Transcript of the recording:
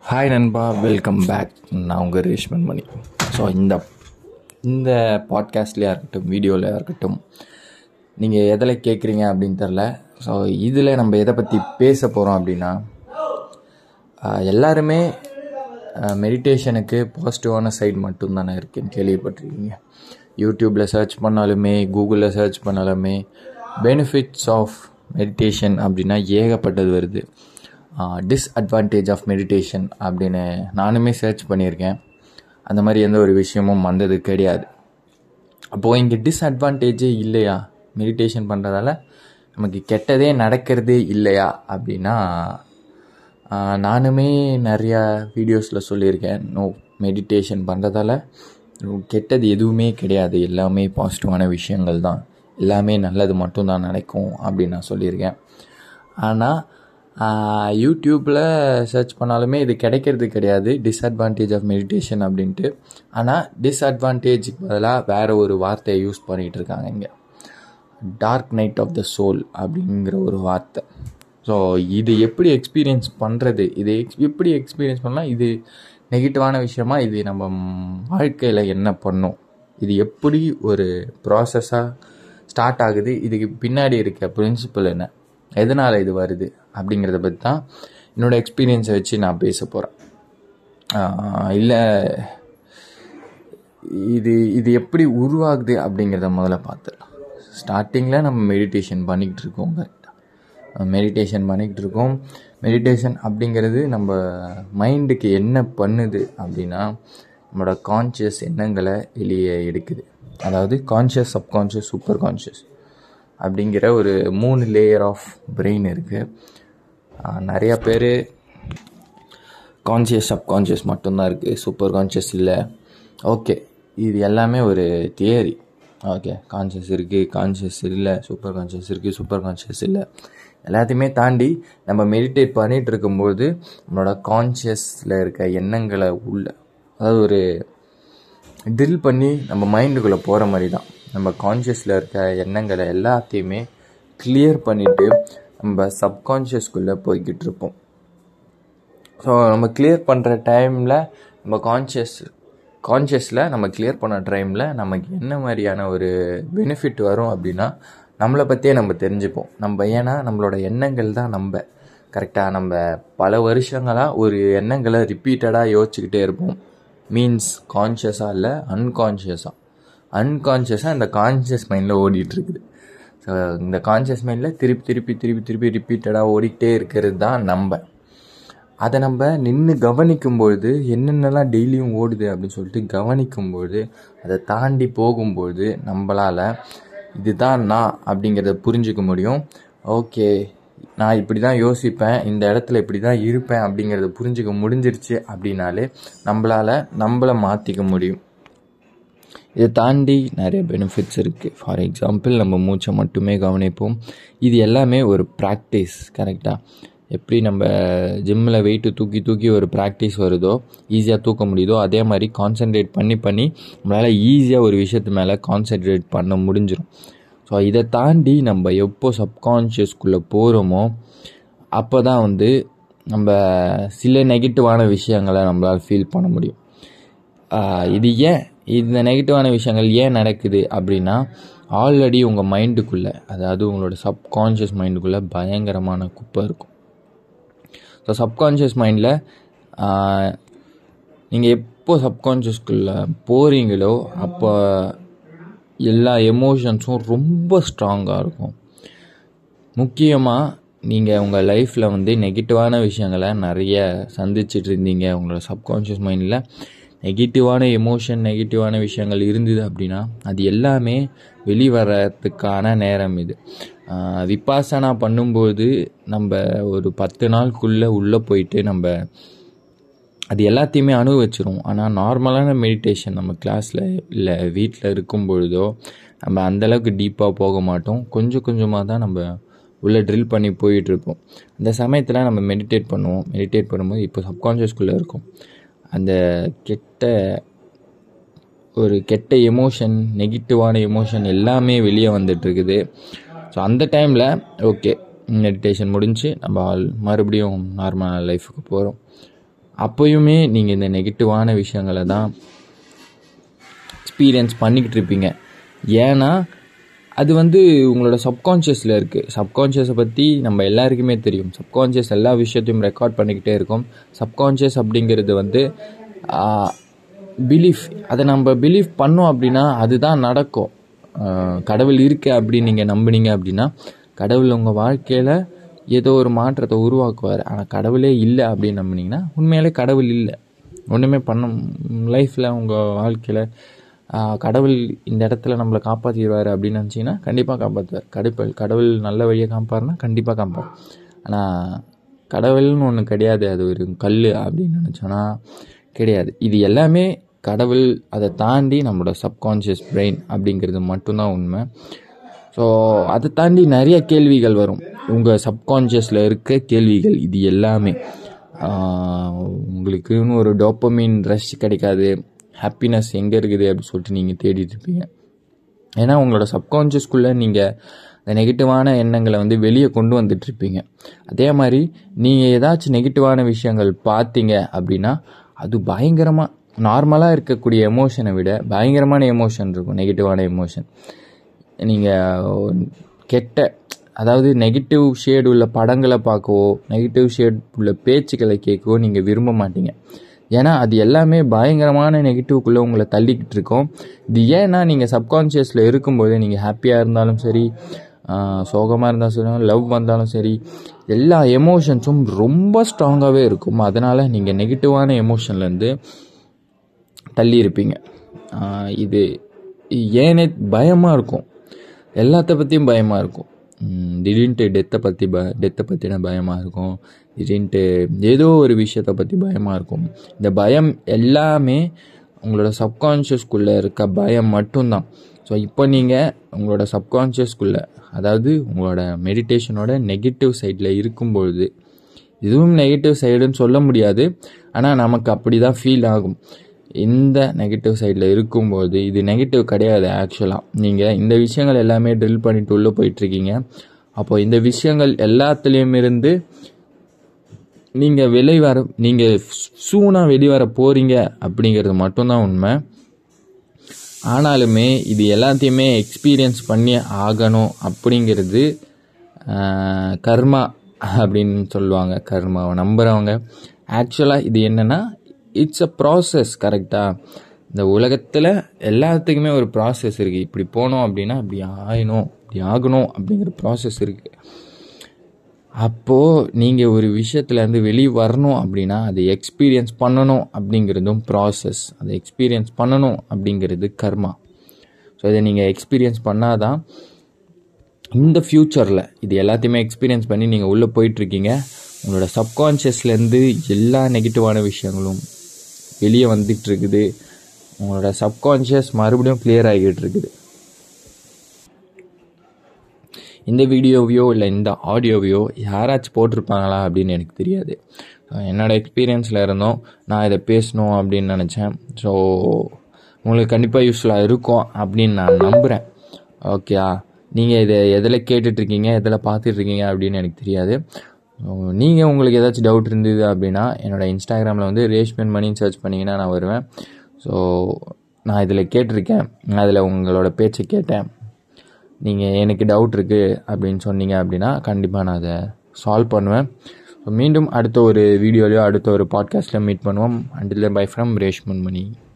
Hi நண்பா, welcome back. நான் உங்கள் ரேஷ்மன் மணி. ஸோ இந்த பாட்காஸ்ட்லேயா இருக்கட்டும், வீடியோவில் இருக்கட்டும், நீங்கள் எதில் கேட்குறீங்க அப்படின்னு தெரில. ஸோ இதில் நம்ம எதை பற்றி பேச போகிறோம் அப்படின்னா, எல்லாருமே மெடிடேஷனுக்கு பாசிட்டிவான சைடு மட்டும்தானே இருக்குன்னு கேள்விப்பட்டிருக்கீங்க. யூடியூப்பில் சர்ச் பண்ணாலுமே, கூகுளில் சர்ச் பண்ணாலுமே பெனிஃபிட்ஸ் ஆஃப் மெடிடேஷன் அப்படின்னா ஏகப்பட்டது வருது. டிஸ்அட்வான்டேஜ் ஆஃப் மெடிடேஷன் அப்படின்னு நானுமே சர்ச் பண்ணியிருக்கேன். அந்த மாதிரி எந்த ஒரு விஷயமும் வந்தது கிடையாது. அப்போது இங்கே டிஸ்அட்வான்டேஜே இல்லையா, மெடிடேஷன் பண்ணுறதால நமக்கு கெட்டதே நடக்கிறதே இல்லையா அப்படின்னா, நானுமே நிறையா வீடியோஸில் சொல்லியிருக்கேன். மெடிடேஷன் பண்ணுறதால கெட்டது எதுவுமே கிடையாது, எல்லாமே பாசிட்டிவான விஷயங்கள் தான், எல்லாமே நல்லது மட்டும்தான் நடக்கும் அப்படின்னு நான் சொல்லியிருக்கேன். ஆனால் யூடியூப்பில் சர்ச் பண்ணாலுமே இது கிடைக்கிறது கிடையாது, டிஸ்அட்வான்டேஜ் ஆஃப் மெடிடேஷன் அப்படின்ட்டு. ஆனால் டிஸ்அட்வான்டேஜுக்கு பதிலாக வேறு ஒரு வார்த்தையை யூஸ் பண்ணிகிட்டு இருக்காங்க இங்கே, dark night of the soul அப்படிங்கிற ஒரு வார்த்தை. ஸோ இது எப்படி எக்ஸ்பீரியன்ஸ் பண்ணுறது, இது எப்படி எக்ஸ்பீரியன்ஸ் பண்ணால் இது நெகட்டிவான விஷயமா, இது நம்ம வாழ்க்கையில் என்ன பண்ணும், இது எப்படி ஒரு ப்ராசஸாக ஸ்டார்ட் ஆகுது, இதுக்கு பின்னாடி இருக்க பிரின்சிபல் என்ன, எதனால் இது வருது அப்படிங்கிறத பற்றி தான் என்னோடய எக்ஸ்பீரியன்ஸை வச்சு நான் பேச போகிறேன். இல்லை இது எப்படி உருவாகுது அப்படிங்கிறத முதல்ல பார்த்துடலாம். ஸ்டார்டிங்கில் நம்ம மெடிடேஷன் பண்ணிக்கிட்டு இருக்கோம். மெடிடேஷன் அப்படிங்கிறது நம்ம மைண்டுக்கு என்ன பண்ணுது அப்படின்னா, நம்மளோட கான்ஷியஸ் எண்ணங்களை வெளியே எடுக்குது. அதாவது கான்ஷியஸ், சப்கான்ஷியஸ், சூப்பர் கான்ஷியஸ் அப்படிங்கிற ஒரு 3 லேயர் ஆஃப் பிரெயின் இருக்குது. நிறையா பேர் கான்ஷியஸ், சப்கான்ஷியஸ் மட்டும்தான் இருக்குது, சூப்பர் கான்ஷியஸ் இல்லை. ஓகே, இது எல்லாமே ஒரு தியரி. ஓகே, கான்ஷியஸ் இருக்குது, கான்ஷியஸ் இல்லை, சூப்பர் கான்ஷியஸ் இருக்குது, சூப்பர் கான்ஷியஸ் இல்லை. எல்லாத்தையுமே தாண்டி நம்ம மெடிடேட் பண்ணிகிட்டு இருக்கும்போது நம்மளோட கான்ஷியஸில் இருக்க எண்ணங்களை அதாவது ஒரு ட்ரில் பண்ணி நம்ம மைண்டுக்குள்ளே போகிற மாதிரி தான். நம்ம கான்ஷியஸில் இருக்க எண்ணங்களை எல்லாத்தையுமே கிளியர் பண்ணிவிட்டு நம்ம சப்கான்ஷியஸ்குள்ளே போய்கிட்டு இருப்போம். ஸோ நம்ம கிளியர் பண்ணுற டைமில் நம்ம கான்ஷியஸில் நம்ம கிளியர் பண்ண டைமில் நமக்கு என்ன மாதிரியான ஒரு பெனிஃபிட் வரும் அப்படின்னா, நம்மளை பற்றியே நம்ம தெரிஞ்சுப்போம். ஏன்னா நம்மளோட எண்ணங்கள் தான் கரெக்டாக நம்ம பல வருஷங்களாக ஒரு எண்ணங்களை ரிப்பீட்டடாக யோசிச்சுக்கிட்டே இருப்போம். மீன்ஸ் கான்ஷியஸாக இல்லை, அன்கான்ஷியஸாக இந்த கான்ஷியஸ் மைண்டில் ஓடிட்டுருக்குது. ஸோ இந்த கான்ஷியஸ் மைண்டில் திருப்பி ரிப்பீட்டடாக ஓடிக்கிட்டே இருக்கிறது தான் அதை நம்ம நின்று கவனிக்கும்பொழுது, என்னென்னலாம் டெய்லியும் ஓடுது அப்படின்னு சொல்லிட்டு கவனிக்கும்பொழுது, அதை தாண்டி போகும்பொழுது நம்மளால் இதுதான் நான் அப்படிங்கிறத புரிஞ்சிக்க முடியும். ஓகே, நான் இப்படி தான் யோசிப்பேன், இந்த இடத்துல இப்படி தான் இருப்பேன் அப்படிங்கிறத புரிஞ்சிக்க முடிஞ்சிருச்சு அப்படின்னாலே நம்மளை மாற்றிக்க முடியும். இதை தாண்டி நிறைய பெனிஃபிட்ஸ் இருக்குது. ஃபார் எக்ஸாம்பிள், நம்ம மூச்சை மட்டுமே கவனிப்போம். இது எல்லாமே ஒரு ப்ராக்டிஸ். கரெக்டாக எப்படி நம்ம ஜிம்மில் வெயிட்டு தூக்கி ஒரு ப்ராக்டிஸ் வருதோ, ஈஸியாக தூக்க முடியுதோ, அதே மாதிரி கான்சென்ட்ரேட் பண்ணி நம்மளால் ஈஸியாக ஒரு விஷயத்து மேலே கான்சென்ட்ரேட் பண்ண முடிஞ்சிடும். ஸோ இதை தாண்டி நம்ம எப்போ சப்கான்ஷியஸ்குள்ளே போகிறோமோ அப்போ தான் நம்ம சில நெகட்டிவான விஷயங்களை நம்மளால் ஃபீல் பண்ண முடியும். இந்த நெகட்டிவான விஷயங்கள் ஏன் நடக்குது அப்படின்னா, ஆல்ரெடி உங்கள் மைண்டுக்குள்ளே, அதாவது உங்களோட சப்கான்ஷியஸ் மைண்டுக்குள்ளே பயங்கரமான குப்பை இருக்கும். ஸோ சப்கான்ஷியஸ் மைண்டில் நீங்கள் எப்போ சப்கான்ஷியஸ்குள்ளே போகிறீங்களோ அப்போ எல்லா எமோஷன்ஸும் ரொம்ப ஸ்ட்ராங்காக இருக்கும். முக்கியமாக நீங்கள் உங்கள் லைஃப்பில் நெகட்டிவான விஷயங்களை நிறைய சந்திச்சிட்டு இருந்தீங்க, உங்களோட சப்கான்ஷியஸ் மைண்டில் நெகட்டிவான எமோஷன், நெகட்டிவான விஷயங்கள் இருந்தது அப்படின்னா அது எல்லாமே வெளிவரத்துக்கான நேரம் இது. விபாசனா பண்ணும்போது நம்ம ஒரு 10 நாளுக்குள்ளே உள்ளே போயிட்டு நம்ம அது எல்லாத்தையுமே அனுபவிச்சிரும். ஆனால் நார்மலான மெடிடேஷன் நம்ம கிளாஸில் இல்லை வீட்டில் இருக்கும் பொழுதோ நம்ம அந்தளவுக்கு டீப்பாக போக மாட்டோம். கொஞ்சமாக தான் நம்ம உள்ளே ட்ரில் பண்ணி போயிட்டுருப்போம். அந்த சமயத்தில் நம்ம மெடிடேட் பண்ணும்போது இப்போ சப்கான்ஷியஸ்குள்ளே இருக்கும் அந்த கெட்ட எமோஷன், நெகட்டிவான எமோஷன் எல்லாமே வெளியே வந்துட்டுருக்குது. ஸோ அந்த டைமில் ஓகே, மெடிடேஷன் முடிஞ்சு நம்ம மறுபடியும் நார்மலான லைஃபுக்கு போகிறோம். அப்போயுமே நீங்கள் இந்த நெகட்டிவான விஷயங்களை தான் எக்ஸ்பீரியன்ஸ் பண்ணிக்கிட்டு இருப்பீங்க. ஏன்னா அது உங்களோட சப்கான்ஷியஸில் இருக்குது. சப்கான்ஷியஸை பற்றி நம்ம எல்லாருக்குமே தெரியும். சப்கான்ஷியஸ் எல்லா விஷயத்தையும் ரெக்கார்ட் பண்ணிக்கிட்டே இருக்கும். சப்கான்ஷியஸ் அப்படிங்கிறது பிலீஃப். அதை நம்ம பிலீவ் பண்ணோம் அப்படின்னா அதுதான் நடக்கும். கடவுள் இருக்கு அப்படின்னு நீங்கள் நம்பினீங்க அப்படின்னா கடவுள் உங்கள் வாழ்க்கையில் ஏதோ ஒரு மாற்றத்தை உருவாக்குவார். ஆனால் கடவுளே இல்லை அப்படின்னு நம்பினீங்கன்னா உண்மையிலே கடவுள் இல்லை. ஒன்றுமே லைஃப்பில் உங்கள் வாழ்க்கையில் கடவுள் இந்த இடத்துல நம்மளை காப்பாற்றிடுவார் அப்படின்னு நினச்சிங்கன்னா கண்டிப்பாக காப்பாற்றுவார். கடவுள் நல்ல வழியை காப்பாருன்னா கண்டிப்பாக காப்பார். ஆனால் கடவுள்னு ஒன்று கிடையாது, அது ஒரு கல் அப்படின்னு நினச்சோன்னா கிடையாது. இது எல்லாமே கடவுள், அதை தாண்டி நம்மளோட சப்கான்ஷியஸ் பிரெயின் அப்படிங்கிறது மட்டும்தான் உண்மை. ஸோ அதை தாண்டி நிறைய கேள்விகள் வரும். உங்கள் சப்கான்ஷியஸில் இருக்க கேள்விகள் இது எல்லாமே. உங்களுக்குன்னு ஒரு டோப்பமின் ரஷ் கிடைக்காது, ஹாப்பினஸ் எங்கே இருக்குது அப்படின்னு சொல்லிட்டு நீங்கள் தேடிட்டு இருப்பீங்க. ஏன்னா உங்களோட சப்கான்ஷியஸ்குள்ளே நீங்கள் அந்த நெகட்டிவான எண்ணங்களை வெளியே கொண்டு வந்துட்டுருப்பீங்க. அதே மாதிரி நீங்கள் ஏதாச்சும் நெகட்டிவான விஷயங்கள் பார்த்தீங்க அப்படின்னா அது பயங்கரமாக நார்மலாக இருக்கக்கூடிய எமோஷனை விட பயங்கரமான எமோஷன் இருக்கும். நெகட்டிவான எமோஷன் நீங்கள் அதாவது நெகட்டிவ் ஷேடு உள்ள படங்களை பார்க்கவோ நெகட்டிவ் ஷேட் உள்ள பேச்சுக்களை கேட்கவோ நீங்கள் விரும்ப மாட்டீங்க. ஏன்னா அது எல்லாமே பயங்கரமான நெகட்டிவ்க்குள்ளே உங்களை தள்ளிக்கிட்டு இருக்கோம். இது ஏன்னா நீங்கள் சப்கான்ஷியஸில் இருக்கும்போது நீங்கள் ஹாப்பியாக இருந்தாலும் சரி, சோகமாக இருந்தாலும் சரி, லவ் வந்தாலும் சரி, எல்லா எமோஷன்ஸும் ரொம்ப ஸ்ட்ராங்காகவே இருக்கும். அதனால் நீங்கள் நெகட்டிவான எமோஷன்லேருந்து தள்ளி இருப்பீங்க. இது ஏனே பயமாக இருக்கும். எல்லாத்த பற்றியும் பயமாக இருக்கும். திடீர்னுட்டு டெத்தை பற்றின பயமாக இருக்கும். திடீர்னுட்டு ஏதோ ஒரு விஷயத்தை பற்றி பயமாக இருக்கும். இந்த பயம் எல்லாமே உங்களோட சப்கான்ஷியஸ்குள்ளே இருக்க பயம் மட்டும்தான். ஸோ இப்போ நீங்கள் உங்களோட சப்கான்ஷியஸ்குள்ளே, அதாவது உங்களோட மெடிடேஷனோட நெகட்டிவ் சைடில் இருக்கும்பொழுது, இதுவும் நெகட்டிவ் சைடுன்னு சொல்ல முடியாது, ஆனால் நமக்கு அப்படி தான் ஃபீல் ஆகும். இந்த நெகட்டிவ் சைடில் இருக்கும்போது இது நெகட்டிவ் கிடையாது. ஆக்சுவலாக நீங்கள் இந்த விஷயங்கள் எல்லாமே ட்ரில் பண்ணிட்டு உள்ளே போயிட்டுருக்கீங்க. அப்போது இந்த விஷயங்கள் எல்லாத்துலேயும் இருந்து நீங்கள் சூனாக வெளிவர போகிறீங்க அப்படிங்கிறது மட்டும்தான் உண்மை. ஆனாலுமே இது எல்லாத்தையுமே எக்ஸ்பீரியன்ஸ் பண்ணி ஆகணும் அப்படிங்கிறது கர்மா அப்படின்னு சொல்லுவாங்க. கர்மாவை நம்புகிறவங்க. ஆக்சுவலாக இது என்னென்னா இட்ஸ் அ ப்ராசஸ். கரெக்டாக இந்த உலகத்தில் எல்லாத்துக்குமே ஒரு ப்ராசஸ் இருக்குது. இப்படி போனோம் அப்படின்னா இப்படி ஆகணும் அப்படிங்கிற ப்ராசஸ் இருக்குது. அப்போது நீங்கள் ஒரு விஷயத்துலேருந்து வெளியே வரணும் அப்படின்னா அதை எக்ஸ்பீரியன்ஸ் பண்ணணும் அப்படிங்கிறதும் ப்ராசஸ். அதை எக்ஸ்பீரியன்ஸ் பண்ணணும் அப்படிங்கிறது கர்மா. ஸோ இதை நீங்கள் எக்ஸ்பீரியன்ஸ் பண்ணாதான் இந்த ஃப்யூச்சரில் இது எல்லாத்தையுமே எக்ஸ்பீரியன்ஸ் பண்ணி நீங்கள் உள்ளே போயிட்டுருக்கீங்க. உங்களோட சப்கான்ஷியஸ்லேருந்து எல்லா நெகட்டிவான விஷயங்களும் வெளியே வந்துட்டு இருக்குது. உங்களோட சப்கான்ஷியஸ் மறுபடியும் கிளியர் ஆகிட்டு இருக்குது. இந்த வீடியோவையோ இல்லை இந்த ஆடியோவையோ யாராச்சும் போட்டிருப்பாங்களா அப்படின்னு எனக்கு தெரியாது. என்னோடய எக்ஸ்பீரியன்ஸில் இருந்தோம், நான் இதை பேசணும் அப்படின்னு நினச்சேன். ஸோ உங்களுக்கு கண்டிப்பாக யூஸ்ஃபுல்லாக இருக்கும் அப்படின்னு நான் நம்புகிறேன். ஓகேயா? நீங்கள் இதை எதில் கேட்டுட்ருக்கீங்க, எதில் பார்த்துட்ருக்கீங்க அப்படின்னு எனக்கு தெரியாது. நீங்கள் உங்களுக்கு ஏதாச்சும் டவுட் இருந்தது அப்படின்னா என்னோடய இன்ஸ்டாகிராமில் ரேஷ்மன் மணின்னு சர்ச் பண்ணிங்கன்னா நான் வருவேன். ஸோ நான் இதில் கேட்டிருக்கேன், அதில் உங்களோட பேச்சை கேட்டேன். நீங்கள் எனக்கு டவுட் இருக்குது அப்படின்னு சொன்னீங்க அப்படின்னா கண்டிப்பாக நான் அதை சால்வ் பண்ணுவேன். ஸோ மீண்டும் அடுத்த ஒரு வீடியோலையோ அடுத்த ஒரு பாட்காஸ்ட்டில் மீட் பண்ணுவோம். Until then bye from Reshman money.